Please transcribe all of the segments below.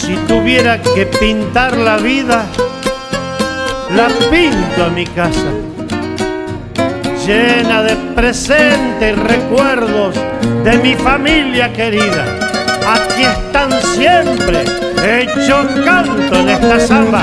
Si tuviera que pintar la vida, la pinto a mi casa, llena de presentes y recuerdos de mi familia querida. Aquí están siempre, hecho canto en esta samba.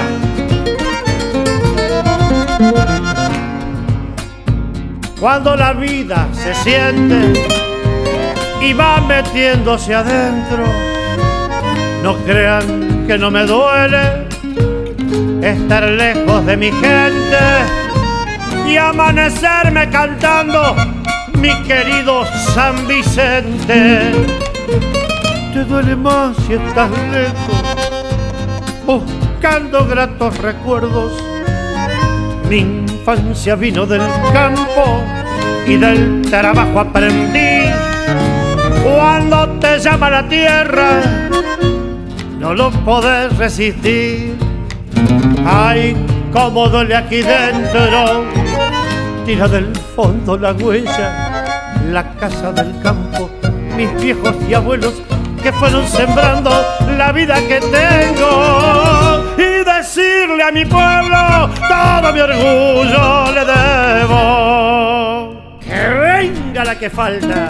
Cuando la vida se siente y va metiéndose adentro, no crean que no me duele estar lejos de mi gente y amanecerme cantando mi querido San Vicente. Te duele más si estás lejos, buscando gratos recuerdos. Mi infancia vino del campo y del trabajo aprendí. Cuando te llama la tierra, no lo podés resistir. Ay, cómo duele aquí dentro. Tira del fondo la huella, la casa del campo, mis viejos y abuelos que fueron sembrando la vida que tengo. Y decirle a mi pueblo todo mi orgullo le debo. Que venga la que falta.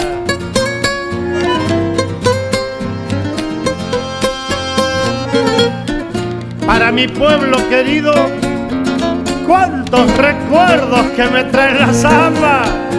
Para mi pueblo querido, cuántos recuerdos que me trae la samba.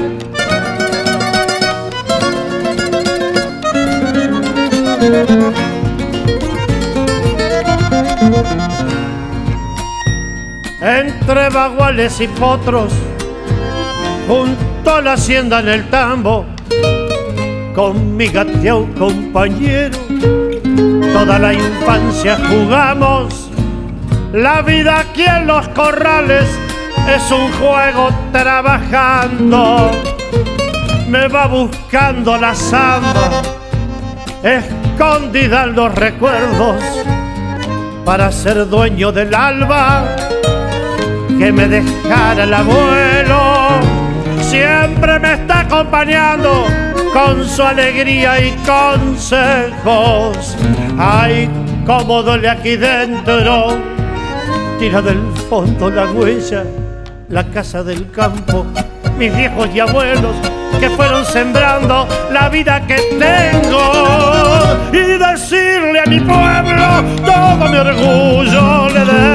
Entre baguales y potros, junto a la hacienda en el tambo, con mi gateao compañero, toda la infancia jugamos. La vida aquí en los corrales es un juego trabajando. Me va buscando la samba, escondida en los recuerdos, para ser dueño del alba que me dejara el abuelo. Siempre me está acompañando con su alegría y consejos. Ay, cómo duele aquí dentro. Tira del fondo la huella, la casa del campo, mis viejos y abuelos que fueron sembrando la vida que tengo. Y decirle a mi pueblo todo mi orgullo le debo.